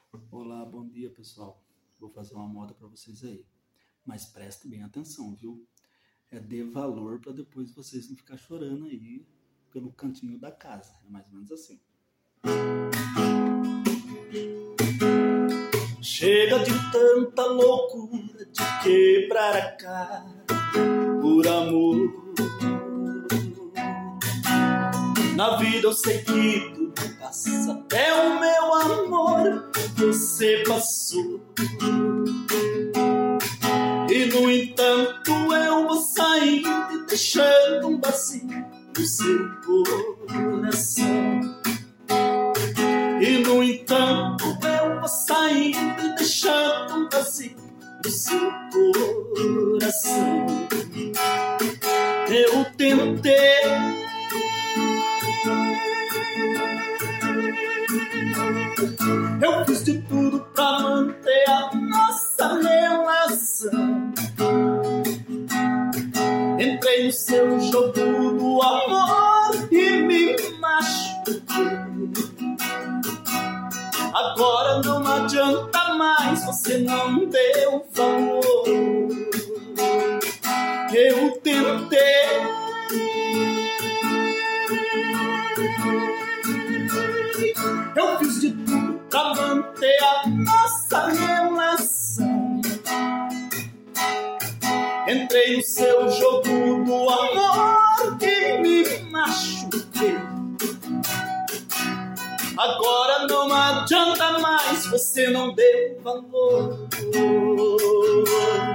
Olá, bom dia pessoal. Vou fazer uma moda para vocês aí. Mas preste bem atenção, viu? Dê valor para depois vocês não ficar chorando aí pelo cantinho da casa. É mais ou menos assim. Chega de tanta loucura de quebrar a cara por amor. Na vida eu sei que tudo passa, até o meu amor você passou. E no entanto eu vou saindo e deixando um vazio no seu coração. E no entanto eu vou saindo e deixando um vazio no seu coração. Eu tentei, eu fiz de tudo pra manter a nossa relação. Entrei no seu jogo do amor e me machuquei. Agora não adianta mais, você não deu valor. Eu tentei, eu fiz de tudo pra manter a nossa relação. Entrei no seu jogo do amor e me machuquei. Agora não adianta mais, você não deu valor.